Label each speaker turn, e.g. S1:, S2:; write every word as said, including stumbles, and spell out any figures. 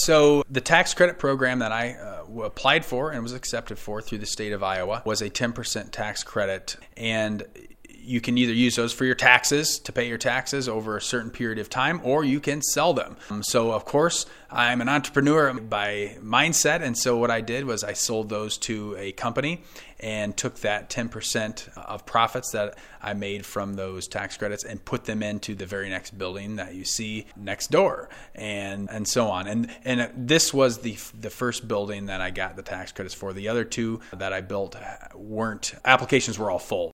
S1: So the tax credit program that I uh, applied for and was accepted for through the state of Iowa was a ten percent tax credit. And you can either use those for your taxes, to pay your taxes over a certain period of time, or you can sell them. Um, so, of course, I'm an entrepreneur by mindset, and so what I did was I sold those to a company and took that ten percent of profits that I made from those tax credits and put them into the very next building that you see next door, and and so on. And and this was the the first building that I got the tax credits for. The other two that I built weren't, applications were all full.